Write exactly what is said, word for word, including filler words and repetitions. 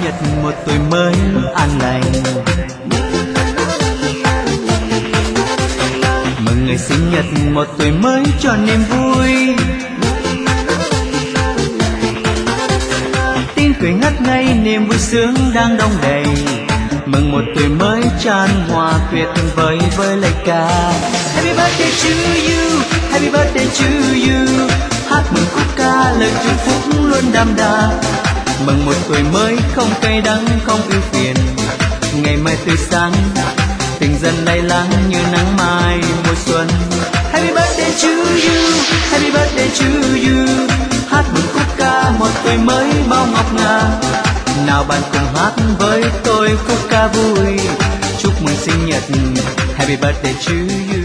nhật một tuổi mới an lành. Mừng ngày sinh nhật một tuổi mới cho niềm vui. Tiếng cười ngất ngây niềm vui sướng đang đong đầy. Mừng một tuổi mới tràn hòa tuyệt vời với lời ca. Happy birthday to you, happy birthday to you. Hát mừng khúc ca lời祝phúc luôn đậm đà. Mừng một tuổi mới không cay đắng không ưu phiền. Ngày mai tươi sáng tình dần lay lắng như nắng mai mùa xuân. Happy birthday to you, happy birthday to you. Hát mừng khúc ca một tuổi mới bao ngọc ngà. Nào bạn cùng hát với tôi khúc ca vui. Chúc mừng sinh nhật, happy birthday to you.